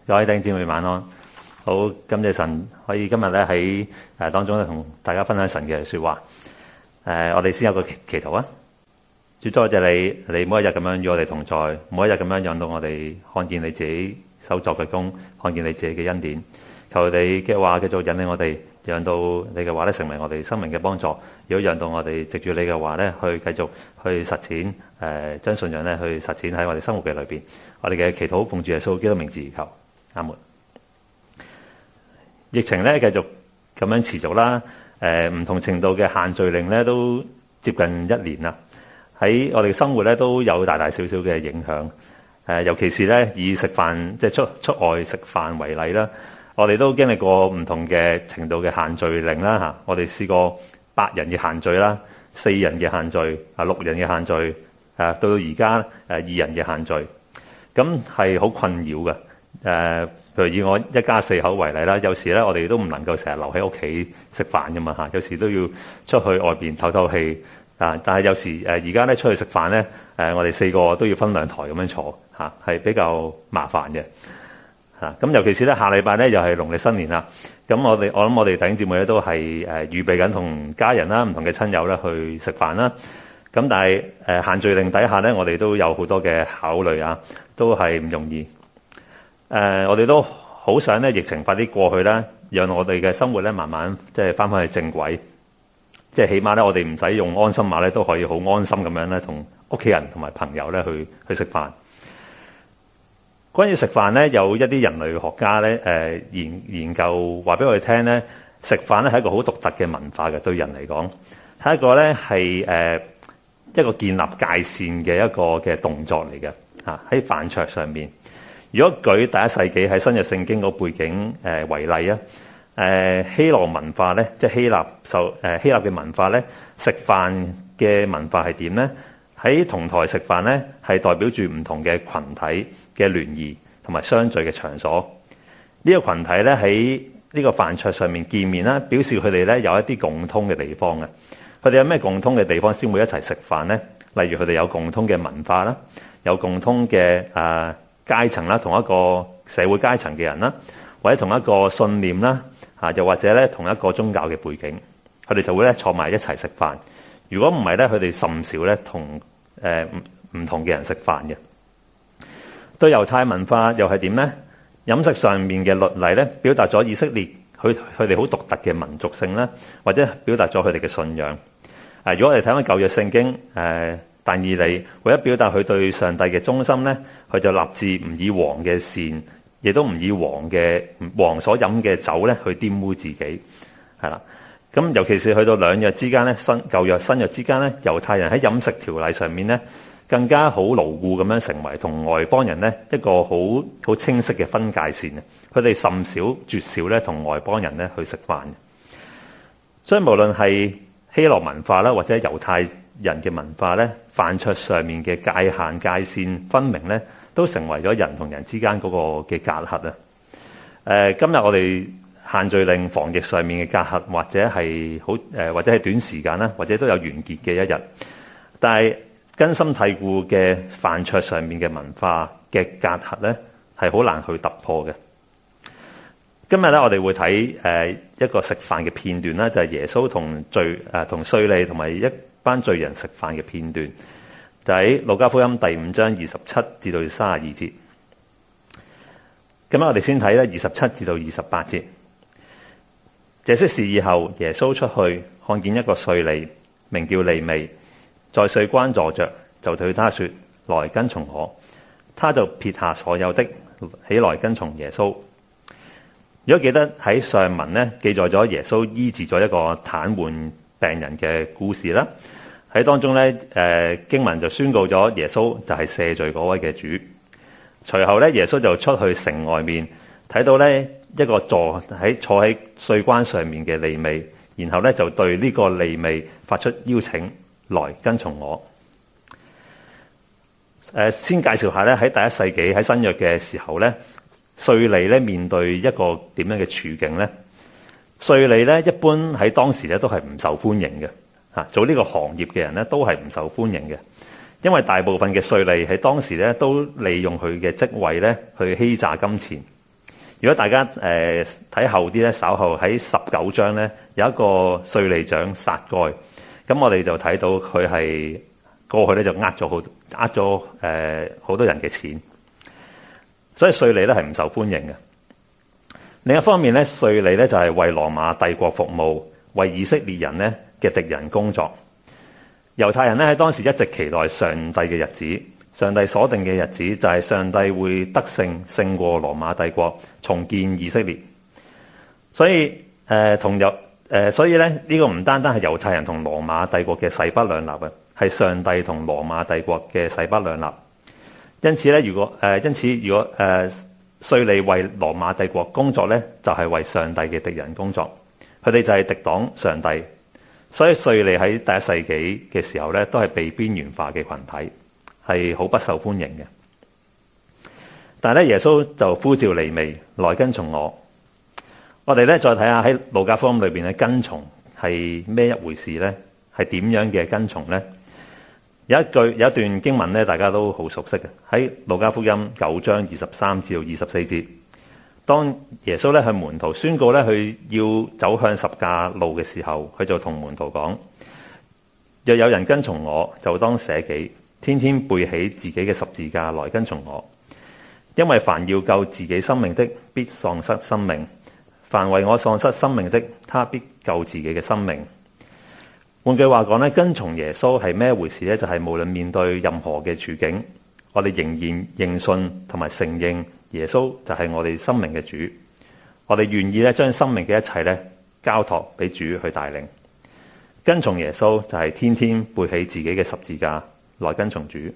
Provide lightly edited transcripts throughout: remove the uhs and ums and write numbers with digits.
各位弟兄姊妹晚安。好，感謝神可以今日咧喺當中咧同大家分享神嘅說話。我哋先有個祈禱啊。主多謝你，你每一日咁樣與我哋同在，每一日咁樣讓到我哋看見你自己手作嘅工，看見你自己嘅恩典。求你嘅話繼續引領我哋，讓到你嘅話咧成為我哋生命嘅幫助。如果讓到我哋藉住你嘅話咧去繼續去實踐，將信仰咧去實踐喺我哋生活嘅裏邊。我哋嘅祈禱奉主耶穌基督名字而求，阿門。疫情咧繼續咁樣持續啦，唔同程度嘅限聚令咧都接近1年啦。喺我哋生活咧都有大大小小嘅影響。尤其是咧以食飯即係出外食飯為例啦，我哋都經歷過唔同嘅程度嘅限聚令啦嚇。我哋試過8人嘅限聚啦，4人嘅限聚，6人嘅限聚，到而家2人嘅限聚，咁係好困擾嘅。譬如以我一家4口為例啦，有時咧我哋都唔能夠成日留喺屋企食飯㗎嘛嚇，有時都要出去外邊透透氣。但係有時而家咧出去食飯咧，我哋4個都要分2台咁樣坐嚇，係比較麻煩嘅嚇。咁尤其是咧下禮拜咧又係農曆新年啦，咁我諗我哋弟兄姊妹咧都係預備緊同家人啦、唔同嘅親友咧去食飯啦。咁但係限聚令底下咧，我哋都有好多嘅考慮啊，都係唔容易。我哋都好想咧疫情快啲過去啦，讓我哋嘅生活咧慢慢即係翻返去正軌。即係起碼咧，我哋唔使用安心碼咧，都可以好安心咁樣咧，同屋企人同埋朋友咧去食飯。關於食飯咧，有一啲人類學家咧研究話俾我哋聽咧，食飯咧係一個好獨特嘅文化嘅，對人嚟講係一個咧係一個建立界線嘅一個嘅動作嚟嘅嚇。喺飯桌上面，如果舉第1世紀喺新約聖經個背景為例啊。希羅文化咧，即係希臘嘅文化咧，食飯嘅文化係點咧？喺同台食飯咧，係代表住唔同嘅群體嘅聯誼同埋相聚嘅場所。呢個群體咧喺呢個飯桌上面見面啦，表示佢哋咧有一啲共通嘅地方嘅。佢哋有咩共通嘅地方先會一齊食飯咧？例如佢哋有共通嘅文化啦，有共通嘅階層啦，同一個社會階層嘅人啦，或者同一個信念啦。又或者咧同一個宗教嘅背景，佢哋就會咧坐埋一齊食飯。如果唔係咧，佢哋甚少咧同唔同嘅人食飯嘅。對猶太文化又係點咧？飲食上面嘅律例咧，表達咗以色列佢哋好獨特嘅民族性啦，或者表達咗佢哋嘅信仰。如果我哋睇翻舊約聖經，但以理為咗表達佢對上帝嘅忠心咧，佢就立志唔以王嘅膳，亦都唔以王所飲嘅酒咧去玷污自己，係啦。咁尤其是去到兩約之間咧，舊約新約之間咧，猶太人喺飲食條例上面咧，更加好牢固咁樣成為同外邦人咧一個好清晰嘅分界線。佢哋甚少絕少咧同外邦人咧去食飯。所以無論係希羅文化啦，或者猶太人嘅文化咧，飯桌上面嘅界限界線分明咧，都成為咗人同人之間嗰個嘅隔閡啊！今日我哋限聚令防疫上面嘅隔閡，或者係短時間啦，或者都有完結嘅一日。但係根深蒂固嘅飯桌上面嘅文化嘅隔閡咧，係好難去突破嘅。今日咧，我哋會睇一個食飯嘅片段啦，就係耶穌同稅吏同埋一班罪人食飯嘅片段。就喺路加福音第5章27至到32節。咁我哋先睇咧27至到28節。這些事以後，耶穌出去，看見一個稅吏，名叫利未，在稅關坐着，就對他說：來跟從我。他就撇下所有的，起來跟從耶穌。如果記得喺上文咧，記載咗耶穌醫治咗一個癱瘓病人嘅故事啦。喺當中咧，經文就宣告咗耶穌就係赦罪嗰位嘅主。隨後咧，耶穌就出去城外面，睇到咧一個坐喺稅關上面嘅利未，然後咧就對呢個利未發出邀請，來跟從我。先介紹下咧，喺第1世紀喺新約嘅時候咧，稅吏咧面對一個點樣嘅處境咧？稅吏咧一般喺當時咧都係唔受歡迎嘅。做呢個行業嘅人咧都係唔受歡迎嘅，因為大部分嘅稅吏喺當時咧都利用佢嘅職位咧去欺詐金錢， 如果大家睇後啲咧，稍後喺19章咧有一個稅吏長撒該，咁我哋就睇到佢係過去咧就呃咗好多人嘅錢，所以稅吏咧係唔受歡迎嘅。另一方面咧，稅吏咧就係為羅馬帝國服務，為以色列人咧嘅敵人工作。猶太人咧喺當時一直期待上帝嘅日子，上帝所定嘅日子就係上帝會得勝過羅馬帝國，重建以色列。所以所以咧呢個唔單單係猶太人同羅馬帝國嘅勢不兩立嘅，係上帝同羅馬帝國嘅勢不兩立。因此咧，如果稅吏為羅馬帝國工作咧，就係為上帝嘅敵人工作，佢哋就係敵擋上帝。所以稅吏喺第一世紀嘅時候咧，都係被邊緣化嘅群體，係好不受歡迎嘅。但係咧，耶穌就呼召利未來跟從我。我哋咧再睇下喺路加福音裏邊咧，跟從係咩一回事咧？係點樣嘅跟從咧？有一段經文咧，大家都好熟悉嘅，喺路加福音9章23至24節。當耶穌咧向門徒宣告咧，佢要走向十架路嘅時候，佢就同門徒講：若有人跟從我，就當捨己，天天背起自己嘅十字架來跟從我。因為凡要救自己生命的，必喪失生命；凡為我喪失生命的，他必救自己嘅生命。換句話講咧，跟從耶穌係咩回事咧？就係無論面對任何嘅處境，我哋仍然認信同埋承認耶穌就係我哋生命嘅主。我哋願意咧將生命嘅一切咧交託俾主去帶領。跟從耶穌就係天天背起自己嘅十字架來跟從主。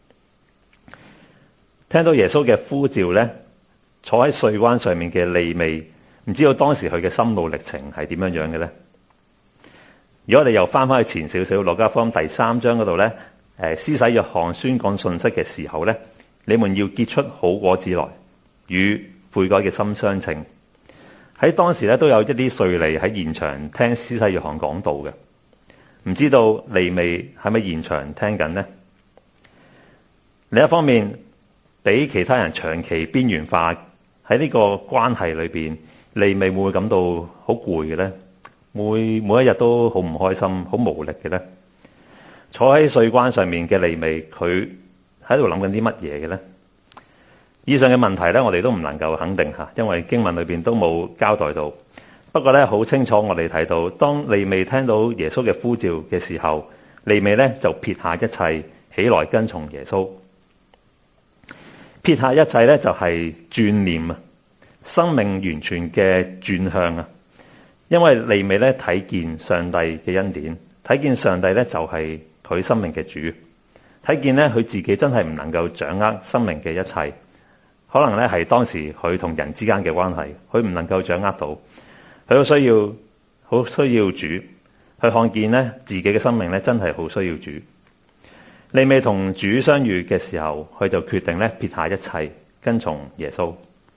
聽到耶穌嘅呼召咧，坐喺稅關上面嘅利未，唔知道當時佢嘅心路歷程係點樣樣嘅咧？如果我哋又翻去前少少，路加福音第3章嗰度咧，施洗約翰宣講信息嘅時候咧，你們要結出好果子來，與悔改嘅心相稱。喺當時咧都有一啲稅吏喺現場聽施洗約翰講道嘅，唔知道利未喺咪現場聽緊呢？另一方面，俾其他人長期邊緣化喺呢個關係裏邊，利未會唔會感到好攰嘅咧？每一日都好唔開心、好無力嘅咧？坐喺稅關上面嘅利未，佢喺度諗緊啲乜嘢嘅咧？以上嘅問題咧，我哋都唔能夠肯定嚇，因為經文裏邊都冇交代到。不過咧，好清楚我哋睇到，當利未聽到耶穌嘅呼召嘅時候，利未咧就撇下一切，起來跟從耶穌。撇下一切咧，就係轉念啊，生命完全嘅轉向啊。因為利未咧睇見上帝嘅恩典，睇見上帝咧就係佢生命嘅主，睇見咧佢自己真係唔能夠掌握生命嘅一切，可能咧係當時佢同人之間嘅關係，佢唔能夠掌握到，佢好需要主，去看見咧自己嘅生命咧真係好需要主。利未同主相遇嘅時候，佢就決定咧撇下一切，跟從耶穌。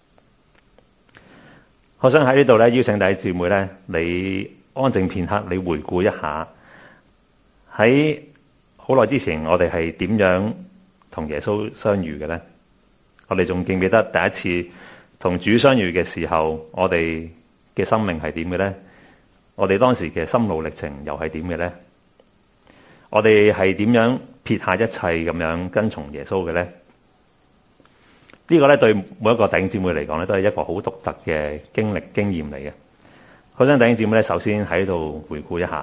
我想喺呢度咧邀請弟兄姊妹咧，你安靜片刻，你回顧一下喺好耐之前，我哋係點樣同耶穌相遇嘅咧？我哋仲記唔記得第一次同主相遇嘅時候，我哋嘅生命係點嘅咧？我哋當時嘅心路歷程又係點嘅咧？我哋係點樣撇下一切咁樣跟從耶穌嘅咧？呢個咧對每一個弟兄姊妹嚟講咧，都係一個好獨特嘅經驗嚟嘅。好想弟兄姊妹咧，首先喺度回顧一下，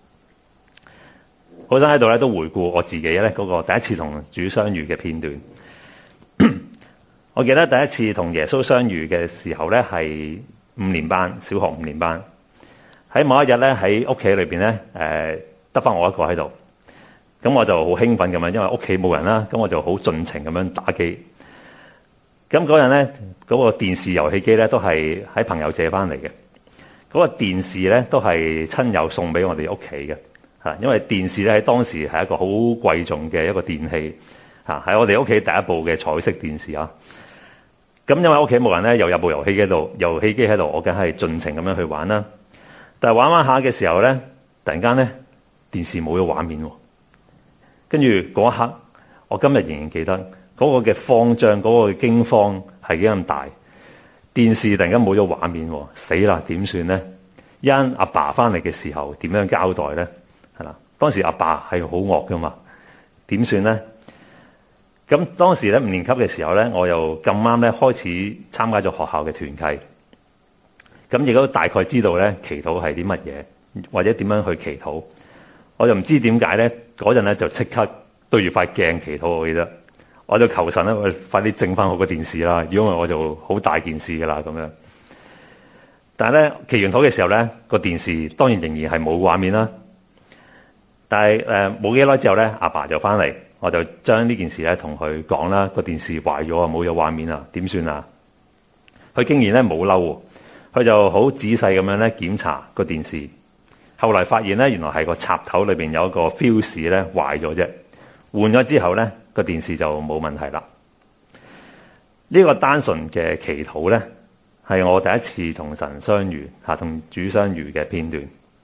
好想喺度咧都回顧我自己咧嗰個第一次同主相遇嘅片段。我記得第一次同耶穌相遇嘅時候咧，係5年班，小學5年班。喺某一日咧，喺屋企裏邊咧，得翻我一個喺度。咁我就好興奮咁樣，因為屋企冇人啦，咁我就好盡情咁樣打機。咁嗰陣咧，嗰個電視遊戲機咧都係喺朋友借翻嚟嘅。嗰個電視咧都係親友送俾我哋屋企嘅嚇，因為電視咧喺當時係一個好貴重嘅一個電器嚇，喺我哋屋企第一部嘅彩色電視啊。咁因為屋企冇人咧，又有部遊戲機喺度，我梗係盡情咁樣去玩啦。但係玩下嘅時候咧，突然間咧電視冇咗畫面喎。跟住嗰一刻，我今日仍然記得嗰個嘅慌張，嗰個嘅驚慌係幾咁大。 電視突然間冇咗畫面，死啦，點算呢？一陣阿爸翻嚟嘅時候點樣交代呢？係啦，當時阿爸係好惡噶嘛，點算呢？咁當時咧5年級嘅時候咧，我又咁啱咧開始參加咗學校嘅團契，咁亦都大概知道咧祈禱係啲乜嘢，或者點樣去祈禱。我就唔知點解咧，嗰陣咧就即刻對住塊鏡祈禱，我記得，我就求神咧，我快啲整翻好個電視啦，如果唔係我就好大件事噶啦咁樣。但係咧祈完禱嘅時候咧，個電視當然仍然係冇畫面啦。但係冇幾耐之後咧，阿爸就翻嚟。我就將呢件事咧同佢講啦，個電視壞咗啊，冇咗畫面啊，點算啊？佢竟然咧冇嬲，佢就好仔細咁樣咧檢查個電視，後來發現咧原來係個插頭裏邊有一個 fuse 咧壞咗啫，換咗之後咧個電視就冇問題啦。呢個單純嘅祈禱咧係我第一次同神相遇同主相遇嘅片段。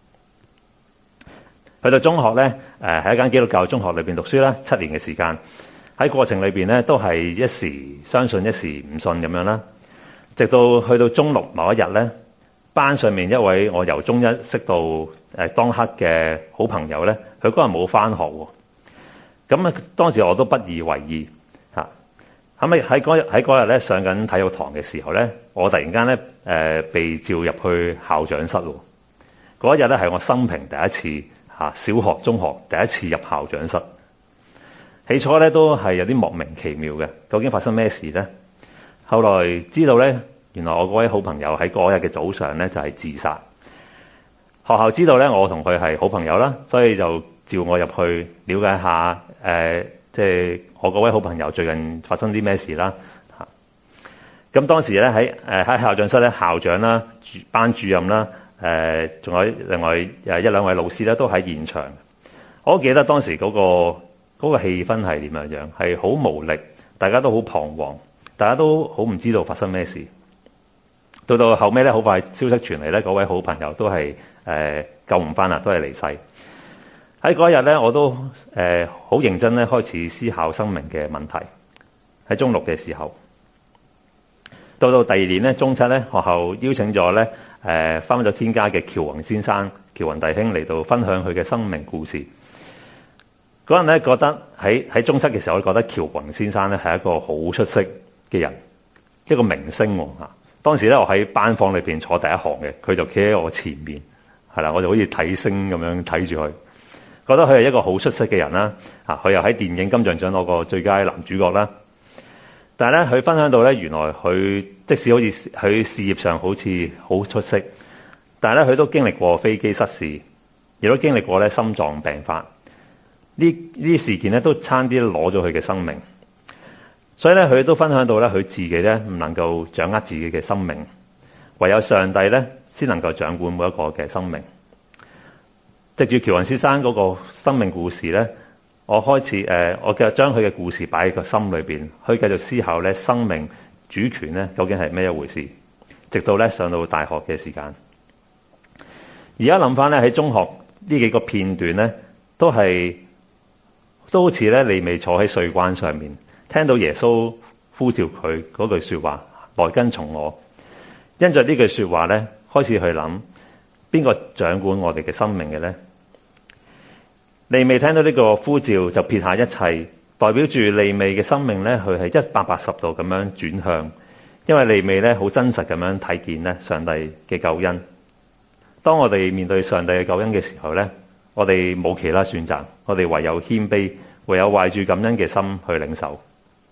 去到中學咧，喺一間基督教中學裏邊讀書啦，7年嘅時間。喺過程裏邊咧，都係一時相信一時唔信咁樣啦。直到去到中六某一日咧，班上面一位我由中一識到當刻嘅好朋友咧，佢嗰日冇返學喎。咁啊，當時我都不以為意嚇。後尾喺嗰日咧上緊體育堂嘅時候咧，我突然間咧被召入去校長室喎。嗰一日咧係我生平第一次。小學、中學第一次入校長室，起初咧都係有啲莫名其妙嘅，究竟發生咩事呢？後來知道咧，原來我嗰位好朋友喺嗰日嘅早上咧就係自殺。學校知道咧我同佢係好朋友啦，所以就召我入去了解下，即係我嗰位好朋友最近發生啲咩事啦。咁當時咧喺校長室咧，校長啦、班主任啦。仲有另外一兩位老師咧，都喺現場。我記得當時嗰個氣氛係點樣，係好無力，大家都好彷徨，大家都好唔知道發生咩事。到後尾咧，好快消息傳嚟咧，嗰位好朋友都係救唔翻啦，都係離世。喺嗰日咧，我都好認真咧開始思考生命嘅問題。喺中六嘅時候，到第二年咧，中七咧，學校邀請咗咧。翻咗天家嘅喬宏先生、喬宏弟兄嚟到分享佢嘅生命故事。嗰陣咧覺得喺中七嘅時候，我覺得喬宏先生咧係一個好出色嘅人，一個明星喎嚇。當時咧我喺班房裏邊坐第一行嘅，佢就企喺我前面，係啦，我就好似睇星咁樣睇住佢，覺得佢係一個好出色嘅人啦。佢又喺電影金像獎攞過最佳男主角啦。但係咧，佢分享到咧，原來佢即使好似佢事業上好似好出色，但係咧佢都經歷過飛機失事，亦都經歷過咧心臟病發。呢啲事件咧都差啲攞咗佢嘅生命。所以咧，佢都分享到咧，佢自己咧唔能夠掌握自己嘅生命，唯有上帝咧先能夠掌管每一個嘅生命。藉住喬宏先生嗰個生命故事咧。我開始我繼續將佢嘅故事擺喺個心裏邊，去繼續思考咧生命主權咧究竟係咩一回事。直到咧上到大學嘅時間，而家諗翻咧喺中學呢幾個片段咧，都好似咧利未坐喺稅關上面，聽到耶穌呼召佢嗰句說話，來跟從我。因着呢句說話咧，開始去諗邊個掌管我哋嘅生命嘅咧？利未聽到呢個呼召就撇下一切，代表住利未嘅生命咧，佢係180度咁樣轉向，因為利未咧好真實咁樣睇見咧上帝嘅救恩。當我哋面對上帝嘅救恩嘅時候咧，我哋冇其他選擇，我哋唯有謙卑，唯有懷住感恩嘅心去領受。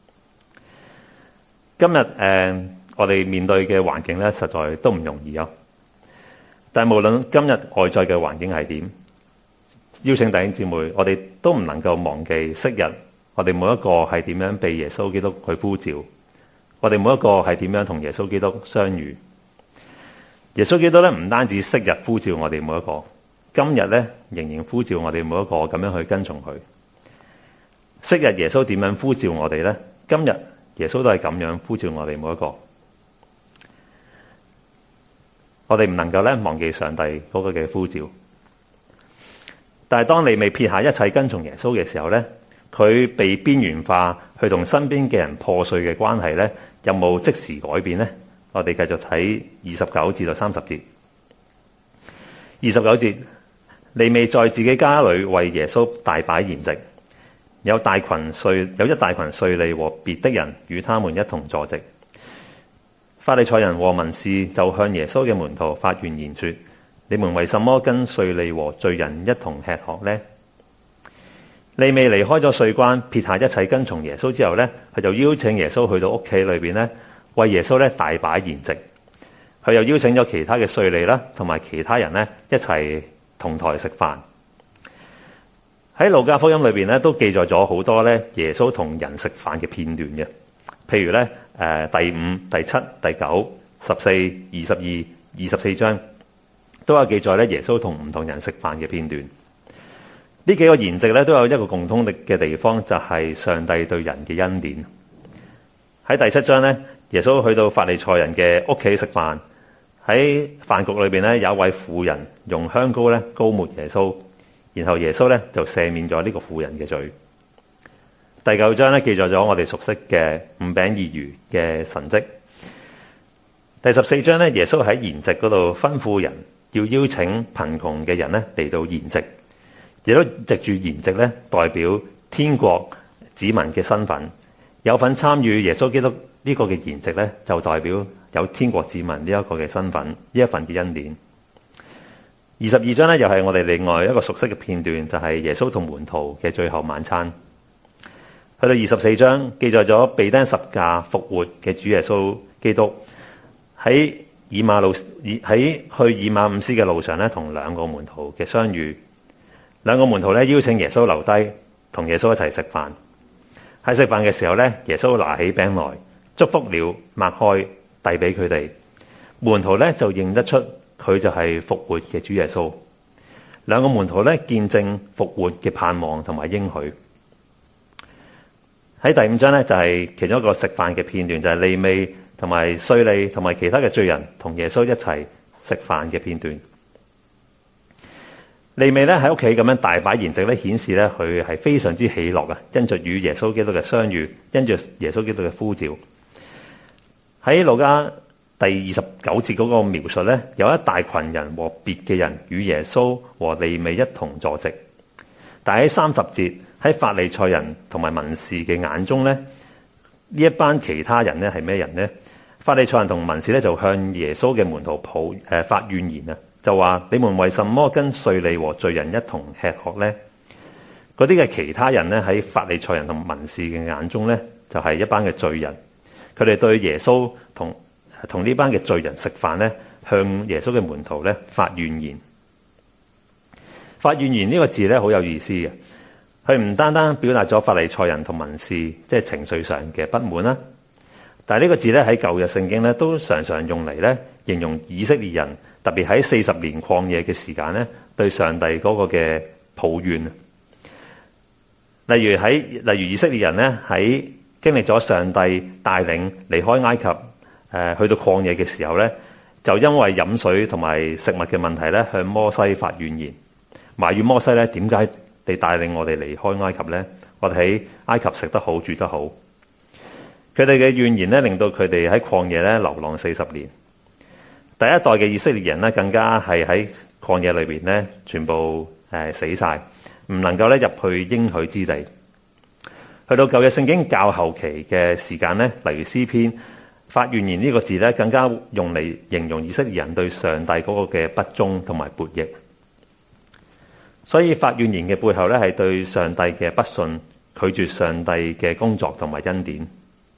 今日我哋面對嘅環境咧，實在都唔容易啊！但係無論今日外在嘅環境係點，邀請弟兄姊妹，我哋都唔能夠忘記昔日我哋每一個係點樣被耶穌基督去呼召，我哋每一個係點樣同耶穌基督相遇。耶穌基督咧唔單止昔日呼召我哋每一個，今日咧仍然呼召我哋每一個咁樣去跟從佢。昔日耶穌點樣呼召我哋咧？今日耶穌都係咁樣呼召我哋每一個。我哋唔能夠咧忘記上帝嗰個嘅呼召。但係當你未撇下一切跟從耶穌嘅時候咧，佢被邊緣化，去同身邊嘅人破碎嘅關係咧，有冇即時改變咧？ 我哋繼續睇29至到30節。29節，利未在自己家裏為耶穌大擺筵席，有一大群稅吏和別的人與他們一同坐席。法利賽人和文士就向耶穌嘅門徒發怨言說：你們為什麼跟稅吏和罪人一同吃喝呢？利未離開咗稅關，撇下一切跟從耶穌之後呢，佢就邀請耶穌去到屋企裏邊呢，為耶穌呢大擺筵席。佢又邀請咗其他嘅稅吏啦，同埋其他人呢一齊同台食飯。喺路加福音裏邊呢，都記載咗好多呢耶穌同人食飯嘅片段嘅，譬如呢第5、第7、第9、14、22、24章都有記載呢耶穌同唔同人食飯嘅片段。呢幾個筵席咧都有一個共通嘅地方，就係上帝對人嘅恩典。喺第7章呢，耶穌去到法利賽人嘅屋企食飯，喺飯局裏邊呢，有一位婦人用香膏咧膏抹耶穌，然後耶穌咧就赦免咗呢個婦人嘅罪。第9章咧記載咗我哋熟悉嘅5餅2魚嘅神蹟。第14章咧，耶穌喺筵席嗰度吩咐人要邀請貧窮嘅人咧嚟到筵席。亦都藉住筵席咧，代表天國子民嘅身份，有份參與耶穌基督呢個嘅筵席咧，就代表有天國子民呢一個嘅身份，呢一份嘅恩典。22章咧，又係我哋另外一個熟悉嘅片段，就係耶穌同門徒嘅最後晚餐。去到24章，記載咗被釘十架復活嘅主耶穌基督喺去以馬忤斯嘅路上咧，同兩個門徒嘅相遇。兩個門徒咧邀請耶穌留低，同耶穌一齊食飯。喺食飯嘅時候咧，耶穌拿起餅來，祝福了，擘開，遞俾佢哋。門徒咧就認得出佢就係復活嘅主耶穌。兩個門徒咧見證復活嘅盼望同埋應許。喺第5章咧就係其中一個食飯嘅片段，就係利未同埋稅吏同埋其他嘅罪人同耶穌一齊食飯嘅片段。利未咧喺屋企咁樣大擺筵席咧，顯示咧佢係非常之喜樂啊！因着與耶穌基督嘅相遇，因着耶穌基督嘅呼召。喺路加第29節嗰個描述咧，有一大群人和別嘅人與耶穌和利未一同坐席。但喺30節，喺法利賽人同埋文士嘅眼中咧，呢一班其他人咧係咩人呢？法利賽人同文士咧就向耶穌嘅門徒發怨言啊！就話你們為什麼跟稅吏和罪人一同吃喝呢？嗰啲嘅其他人呢，喺法利賽人同文士嘅眼中呢，就係一班嘅罪人。佢哋對耶穌同呢班嘅罪人食飯呢，向耶穌嘅門徒呢發怨言。發怨言呢個字呢，好有意思嘅，佢唔單單表達咗法利賽人同文士即係情緒上嘅不滿啦，但係呢個字呢，喺舊約聖經呢，都常常用嚟呢形容以色列人。特別喺40年曠野嘅時間咧，對上帝嗰個嘅抱怨。例如以色列人咧喺經歷咗上帝帶領離開埃及，去到曠野嘅時候咧，就因為飲水同埋食物嘅問題咧，向摩西發怨言，埋怨摩西咧，點解你帶領我哋離開埃及咧？我哋喺埃及食得好，住得好。佢哋嘅怨言咧，令到佢哋喺曠野咧流浪40年。第一代嘅以色列人咧，更加係喺曠野裏邊咧，全部死晒，唔能夠咧入去應許之地。去到舊約聖經較後期嘅時間咧，例如詩篇發怨言呢個字咧，更加用嚟形容以色列人對上帝嗰個嘅不忠同埋悖逆。所以發怨言嘅背後咧，係對上帝嘅不信，拒絕上帝嘅工作同埋恩典。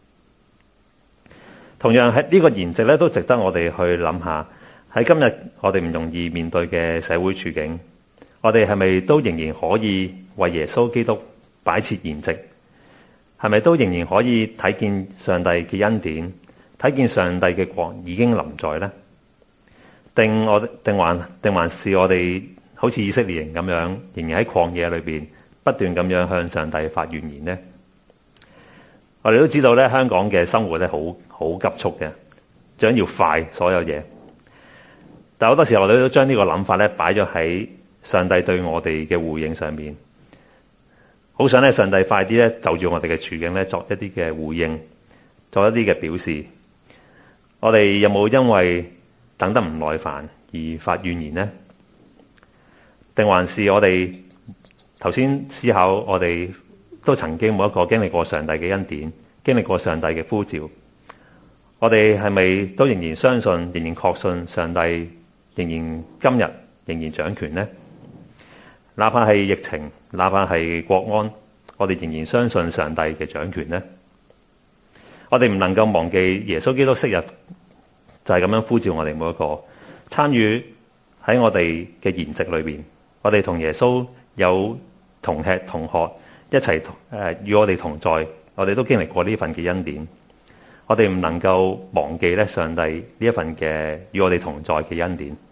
同樣喺呢個筵席咧，都值得我哋去諗下。喺今日我哋唔容易面對嘅社會處境，我哋係咪都仍然可以為耶穌基督擺設筵席？係咪都仍然可以睇見上帝嘅恩典，睇見上帝嘅國已經臨在呢？定還是我哋好似以色列人咁樣，仍然喺曠野裏邊不斷咁樣向上帝發怨言呢？我哋都知道咧，香港嘅生活咧好急促嘅，想要快所有嘢。但好多時候我哋都將呢個諗法咧擺咗喺上帝對我哋嘅回應上面，好想咧上帝快啲咧就住我哋嘅處境咧作一啲嘅回應，作一啲嘅表示。 我哋有冇因為等得唔耐煩而發怨言呢？定還是我哋頭先思考，我哋都曾經冇一個經歷過上帝嘅恩典，經歷過上帝嘅呼召，我哋係咪都仍然相信，仍然確信上帝仍然今日仍然掌權呢？哪怕係疫情，哪怕係國安，我哋仍然相信上帝嘅掌權呢？我哋唔能夠忘記耶穌基督昔日就係咁樣呼召我哋每一個參與喺我哋嘅筵席裏邊，我哋同耶穌有同吃同喝，一齊與我哋同在，我哋都經歷過呢份嘅恩典。我哋唔能夠忘記咧上帝呢一份嘅與我哋同在嘅恩典。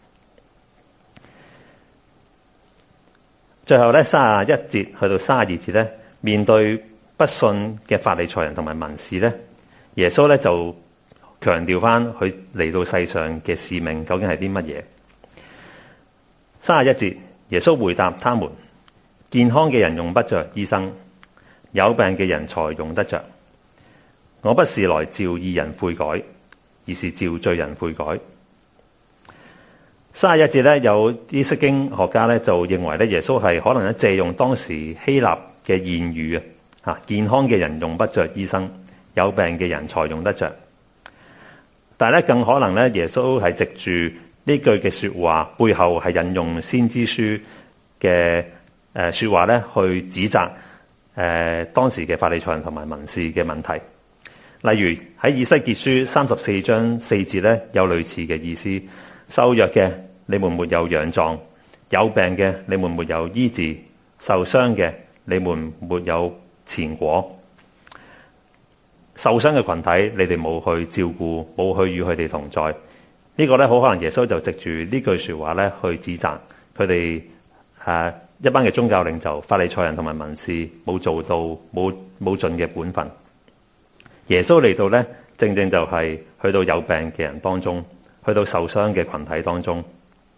最後咧31節去到32節咧，面對不信嘅法利賽人同埋文士咧，耶穌咧就強調翻佢嚟到世上嘅使命究竟係啲乜嘢。31節，耶穌回答他們：健康嘅人用不着醫生，有病嘅人才用得着。我不是來召義人悔改，而是召罪人悔改。31節咧，有啲釋經學家咧就認為咧，耶穌係可能咧借用當時希臘嘅諺語啊，健康嘅人用不着醫生，有病嘅人才用得着。但係咧，更可能咧，耶穌係藉住呢句嘅說話背後係引用先知書嘅說話咧，去指責當時嘅法利賽人同埋文士嘅問題。例如喺以西結書34章4節咧，有類似嘅意思：瘦弱嘅你們沒有養壯，有病嘅你們沒有醫治，受傷嘅你們沒有前果。受傷嘅群體你哋冇去照顧，冇去與佢哋同在。呢個咧好可能耶穌就藉住呢句說話咧去指責佢哋一班嘅宗教領袖法利賽人同埋文士冇做到冇盡嘅本分。耶穌嚟到咧，正正就係去到有病嘅人當中，去到受傷嘅群體當中。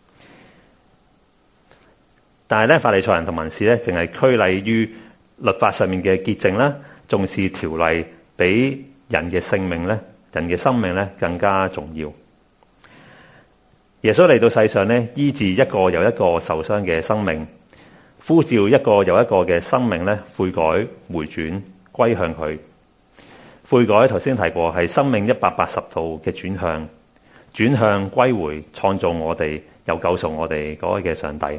但係咧，法利賽人同文士咧，淨係拘泥於律法上面嘅潔淨啦，重視條例比人嘅性命咧、人嘅生命咧更加重要。耶穌嚟到世上咧，醫治一個又一個受傷嘅生命，呼召一個又一個嘅生命咧悔改回轉歸向佢。悔改頭先提過係生命180度嘅轉向歸回創造我哋又救贖我哋嗰位嘅上帝。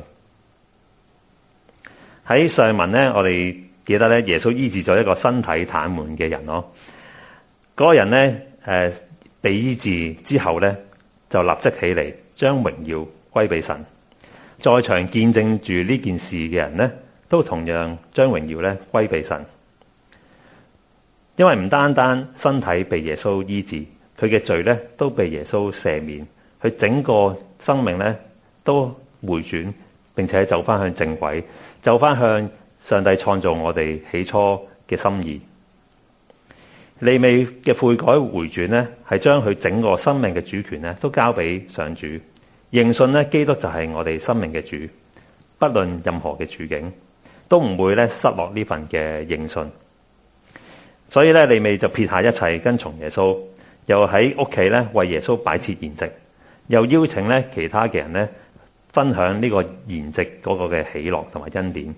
喺上文呢，我哋記得咧，耶穌醫治咗一個身體癱瘓嘅人咯。嗰個人呢，被醫治之後呢，就立即起嚟，將榮耀歸俾神。在場見證住呢件事嘅人呢，都同樣將榮耀咧歸俾神。因為唔單單身體被耶穌醫治，佢嘅罪咧都被耶穌赦免，佢整個生命咧都回轉，並且走翻向正軌，走翻向上帝創造我哋起初嘅心意。利未嘅悔改回轉咧，係將佢整個生命嘅主權咧都交俾上主，認信咧基督就係我哋生命嘅主，不論任何嘅處境，都唔會咧失落呢份嘅認信。所以咧，利未就撇下一切跟從耶穌，又喺屋企咧為耶穌擺設筵席，又邀請咧其他嘅人咧分享呢個筵席嗰個嘅喜樂同埋恩典。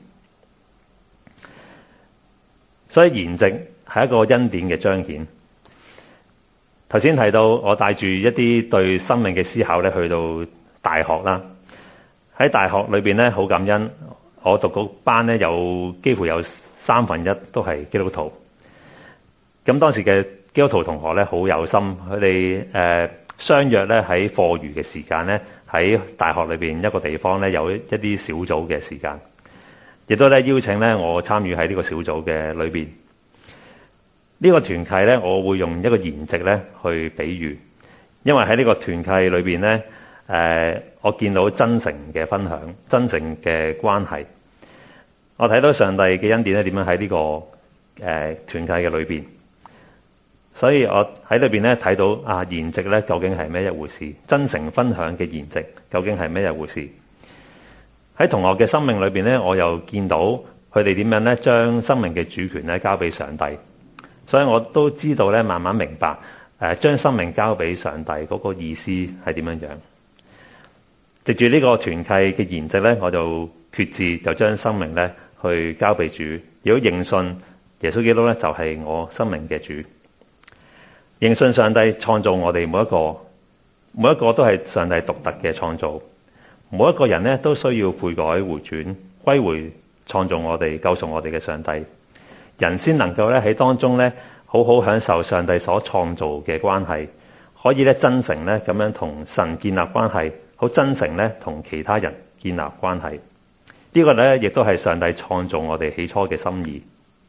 所以筵席係一個恩典嘅彰顯。頭先提到我帶住一啲對生命嘅思考咧去到大學啦，喺大學裏邊咧好感恩，我讀嗰班咧幾乎有1/3都係基督徒。咁當時嘅基督徒同學咧好有心，佢哋相約咧喺課餘嘅時間咧喺大學裏邊一個地方咧有一啲小組嘅時間，亦都咧邀請咧我參與喺呢個小組嘅裏邊。呢個團契咧，我會用一個筵席咧去比喻，因為喺呢個團契裏邊咧，我見到真誠嘅分享、真誠嘅關係，我睇到上帝嘅恩典咧點樣喺呢個團契嘅裏邊。所以我喺裏邊咧睇到筵席咧究竟係咩一回事？真誠分享嘅筵席究竟係咩一回事？喺同學嘅生命裏邊咧，我又見到佢哋點樣咧將生命嘅主權咧交俾上帝。所以我都知道咧，慢慢明白將生命交俾上帝嗰個意思係點樣樣。藉住呢個團契嘅筵席咧，我就決志就將生命咧去交俾主。如果認信耶穌基督咧就係我生命嘅主，認信上帝創造我哋每一個都係上帝獨特嘅創造，每一個人咧都需要悔改回轉，歸回創造我哋救贖我哋嘅上帝，人先能夠咧喺當中咧好好享受上帝所創造嘅關係，可以咧真誠咧咁樣同神建立關係，好真誠咧同其他人建立關係。呢個咧亦都係上帝創造我哋起初嘅心意。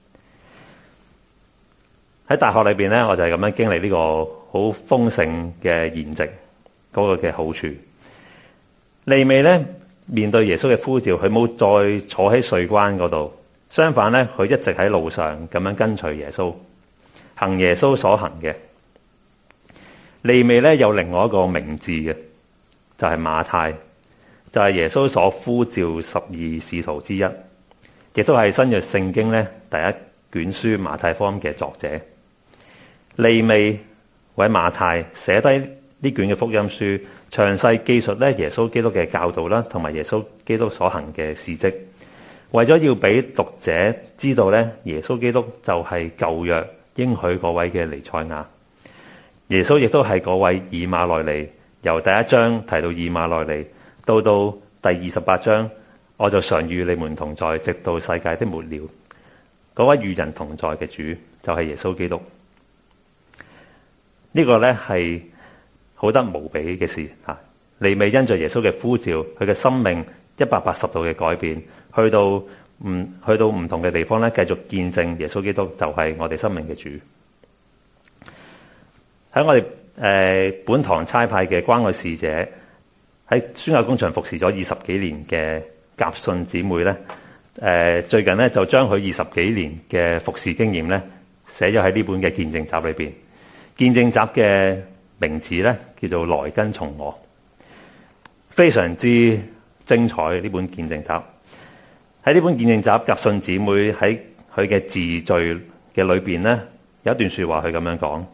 喺大學裏邊咧，我就係咁樣經歷呢個好豐盛嘅筵席嗰個嘅好處。利未咧面對耶穌嘅呼召，佢冇再坐喺稅關嗰度，相反咧佢一直喺路上咁樣跟隨耶穌，行耶穌所行嘅。利未咧有另外一個名字嘅，就係馬太，就係耶穌所呼召12使徒之一，亦都係新約聖經咧第一卷書馬太福音嘅作者。利未或者馬太寫低呢卷嘅福音書，詳細記述咧耶穌基督嘅教導啦，同埋耶穌基督所行嘅事蹟，為咗要俾讀者知道咧，耶穌基督就係舊約應許嗰位嘅彌賽亞。耶穌亦都係嗰位以馬內利，由第一章提到以馬內利，到第28章，我就常與你們同在，直到世界的末了。嗰位與人同在嘅主就係耶穌基督。呢個咧係好得無比嘅事嚇。利未因着耶穌嘅呼召，佢嘅生命180度嘅改變，去到唔同嘅地方咧，繼續見證耶穌基督就係我哋生命嘅主。喺我哋本堂差派嘅關愛使者，喺宣教工場服侍咗20幾年嘅甲信姊妹咧，最近咧就將佢20幾年嘅服侍經驗咧寫咗喺呢本嘅見證集裏邊。見證集嘅名字咧叫做來跟從我，非常之精彩呢本見證集。喺呢本見證集，甲信姊妹喺佢嘅自序嘅裏邊咧有一段說話，佢咁樣講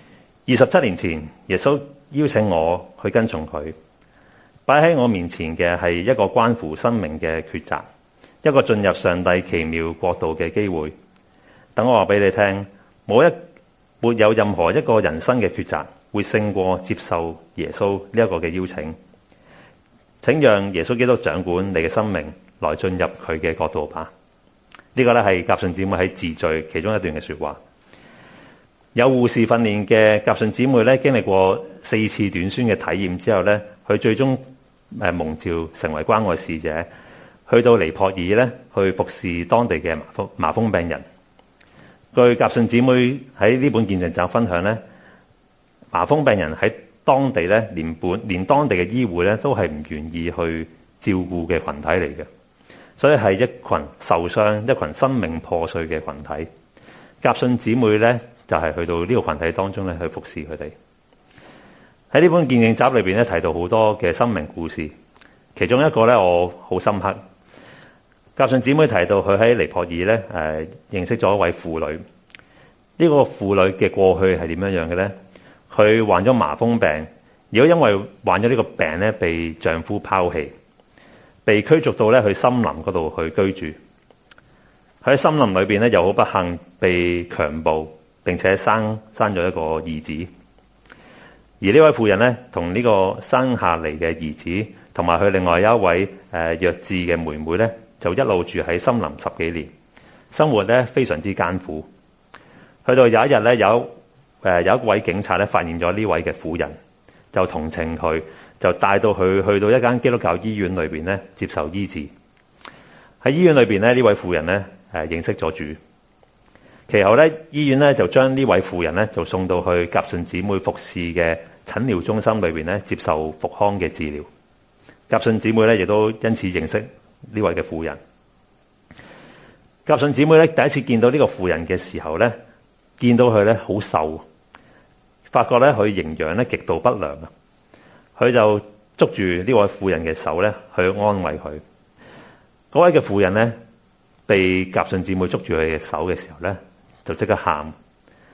：27年前，耶穌邀請我去跟從佢，擺喺我面前嘅係一個關乎生命嘅抉擇，一個進入上帝奇妙國度嘅機會。等我話俾你聽，沒有任何一個人生嘅抉擇會勝過接受耶穌呢一個嘅邀請。請讓耶穌基督掌管你嘅生命，來進入佢嘅國度吧。呢個咧係甲信姊妹喺自序其中一段嘅說話。有護士訓練嘅甲信姊妹咧，經歷過4次短宣嘅體驗之後咧，佢最終蒙召成為關愛使者，去到尼泊爾咧去服侍當地嘅麻風病人。據甲信姊妹喺呢本見證集分享咧，麻風病人喺當地咧連當地嘅醫護咧都係唔願意去照顧嘅群體嚟嘅，所以係一群受傷、一群生命破碎嘅群體。甲信姊妹咧就係去到呢個群體當中咧去服侍佢哋。喺呢本見證集裏邊咧提到好多嘅生命故事，其中一個咧我好深刻。甲信姊妹提到佢喺尼泊爾咧認識咗一位婦女。呢個婦女嘅過去係點樣樣嘅咧？佢患咗麻風病，如果因為患咗呢個病咧，被丈夫拋棄，被驅逐到咧去森林嗰度去居住。喺森林裏邊咧又好不幸被強暴，並且生咗一個兒子。而呢位婦人咧同呢個生下嚟嘅兒子，同埋佢另外有一位弱智嘅妹妹咧，就一路住喺森林10幾年，生活咧非常之艱苦。去到有一日咧，有一位警察咧發現咗呢位嘅婦人，就同情佢，就帶到佢去到一間基督教醫院裏邊咧接受醫治。喺醫院裏邊咧，呢位婦人咧認識咗主。其後咧，醫院咧就將呢位婦人咧就送到去甲信姊妹服侍嘅診療中心裏邊咧接受復康嘅治療。甲信姊妹咧亦都因此認識呢位嘅婦人。甲信姊妹咧第一次見到呢個婦人嘅時候咧，見到佢咧好瘦，發覺咧佢營養咧極度不良啊！佢就捉住呢位婦人嘅手咧去安慰佢。嗰位嘅婦人咧被甲信姊妹捉住佢嘅手嘅時候咧，就即刻喊。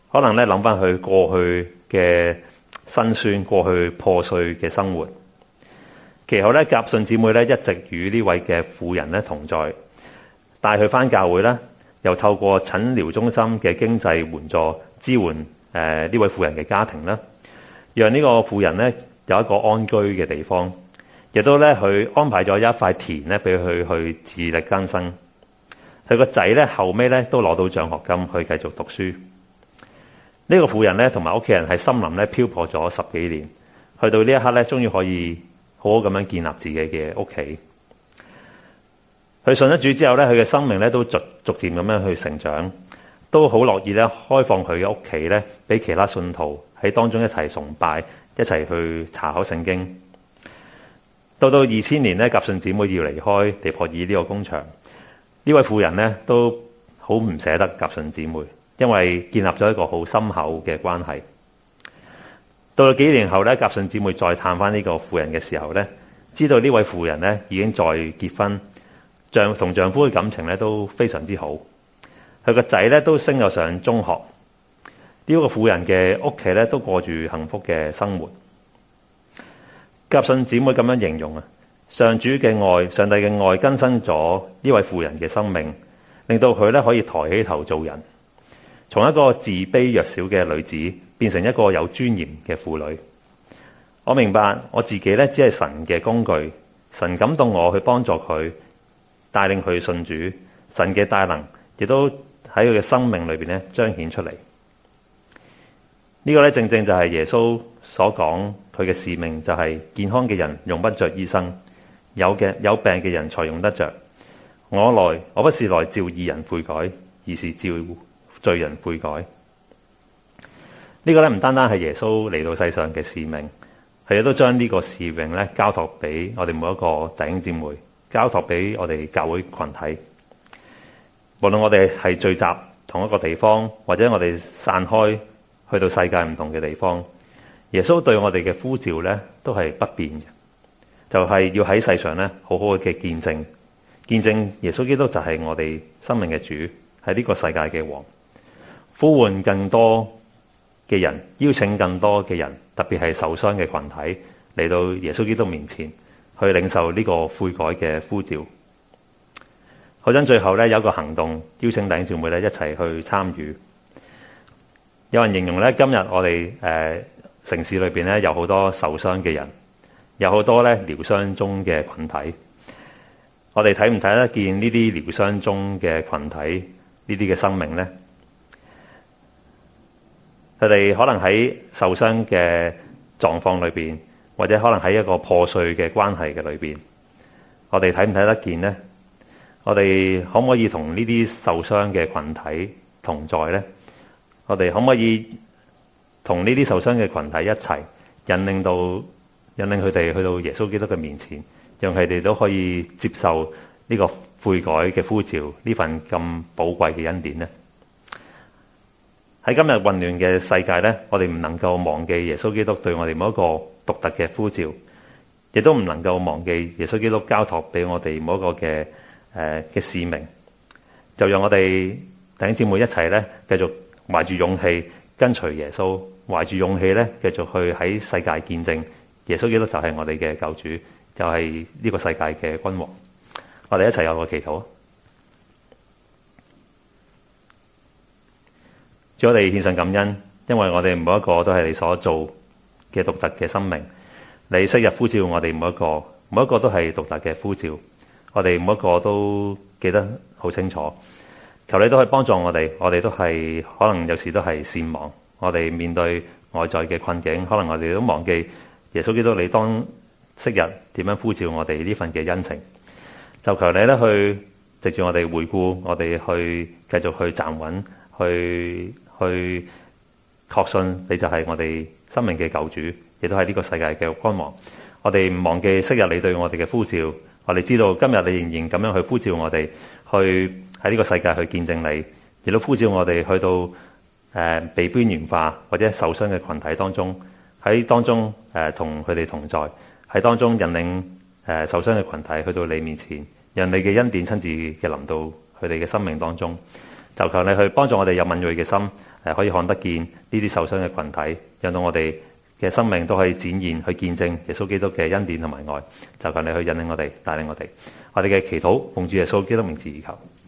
可能咧諗翻佢過去嘅辛酸，過去破碎嘅生活。其後咧，甲信姊妹咧一直與呢位嘅婦人咧同在，帶佢翻教會啦，又透過診療中心嘅經濟援助支援呢位婦人嘅家庭啦，讓呢個婦人咧有一個安居嘅地方，亦都咧佢安排咗一塊田咧俾佢去自力更生。佢個仔咧後尾咧都攞到獎學金去繼續讀書。呢個婦人咧同埋屋企人喺森林咧漂泊咗10幾年，去到呢一刻咧，終於可以好好咁樣建立自己嘅屋企。佢信咗主之後咧，佢嘅生命咧都逐漸咁樣去成長，都好樂意咧開放佢嘅屋企咧，俾其他信徒喺當中一齊崇拜，一齊去查考聖經。到2000年咧，甲信姊妹要離開尼泊爾呢個工場，呢位婦人咧都好唔捨得甲信姊妹，因為建立咗一個好深厚嘅關係。到幾年後咧，甲信姊妹再探翻呢個婦人嘅時候咧，知道呢位婦人咧已經再結婚，同丈夫嘅感情咧都非常之好。佢個仔咧都升咗上中學，呢個婦人嘅屋企咧都過住幸福嘅生活。甲信姊妹咁樣形容啊，上帝嘅愛更新咗呢位婦人嘅生命，令到佢咧可以抬起頭做人，從一個自卑弱小嘅女子變成一個有尊嚴嘅婦女。我明白我自己咧只係神嘅工具，神感動我去幫助佢，帶領佢信主，神嘅大能亦都喺佢嘅生命裏邊咧彰顯出嚟。呢個咧正正就係耶穌所講，佢嘅使命就係健康嘅人用不着醫生，有病嘅人才用得着。我不是來召義人悔改，而是召罪人悔改。呢個咧唔單單係耶穌嚟到世上嘅使命，佢亦都將呢個使命咧交託俾我哋每一個弟兄姊妹，交託俾我哋教會群體。無論我哋係聚集同一個地方，或者我哋散開去到世界唔同嘅地方，耶穌對我哋嘅呼召咧都係不變嘅，就係要喺世上咧好好嘅見證耶穌基督就係我哋生命嘅主，係呢個世界嘅王，呼喚更多嘅人，邀請更多嘅人，特別係受傷嘅群體嚟到耶穌基督面前，去領受呢個悔改嘅呼召。好想最後咧有一個行動，邀請弟兄姊妹咧一齊去參與。有人形容咧，今日我哋城市裏邊咧有好多受傷嘅人，有好多咧療傷中嘅群體。我哋睇唔睇得見呢啲療傷中嘅群體，呢啲嘅生命呢？佢哋可能喺受傷嘅狀況裏邊，或者可能喺一個破碎嘅關係嘅裏邊，我哋睇唔睇得見呢？我哋可唔可以同呢啲受傷嘅群體同在呢？我哋可唔可以同呢啲受傷嘅群體一齊引領佢哋去到耶穌基督嘅面前，讓佢哋都可以接受呢個悔改嘅呼召，呢份咁寶貴嘅恩典呢？喺今日混亂嘅世界呢，我哋唔能夠忘記耶穌基督對我哋每一個獨特嘅呼召，亦都唔能夠忘記耶穌基督交託俾我哋每一個嘅使命。就讓我哋弟兄姊妹一齊呢，繼續懷住勇氣跟隨耶穌，懷住勇氣呢，繼續去喺世界見證耶穌基督就係我哋嘅救主，就係呢個世界嘅君王。我哋一齊有個祈禱。主，我哋獻上感恩，因為我哋每一個都係你所做嘅獨特嘅生命。你昔日呼召我哋每一個都係獨特嘅呼召，我哋每一個都記得好清楚。求你都可以幫助我哋都係可能有時都係善忘，我哋面對外在嘅困境，可能我哋都忘記耶穌基督你當昔日點樣呼召我哋呢份嘅恩情。就求你咧去藉住我哋回顧，我哋去繼續去站穩，去確信你就係我哋生命嘅救主，亦都係呢個世界嘅君王。我哋唔忘記昔日你對我哋嘅呼召，我哋知道今日你仍然咁樣去呼召我哋，去喺呢個世界去見證你，亦都呼召我哋去到被邊緣化或者受傷嘅群體當中，喺當中同佢哋同在，喺當中引領受傷嘅群體去到你面前，讓你嘅恩典親自嘅臨到佢哋嘅生命當中。就求你去幫助我哋有敏銳嘅心， 可以看得見呢啲受傷嘅群體，讓到我哋嘅生命都可以展現去見證耶穌基督嘅恩典同埋愛。就求你去引領我哋，帶領我哋。我哋嘅祈禱奉主耶穌基督名字而求，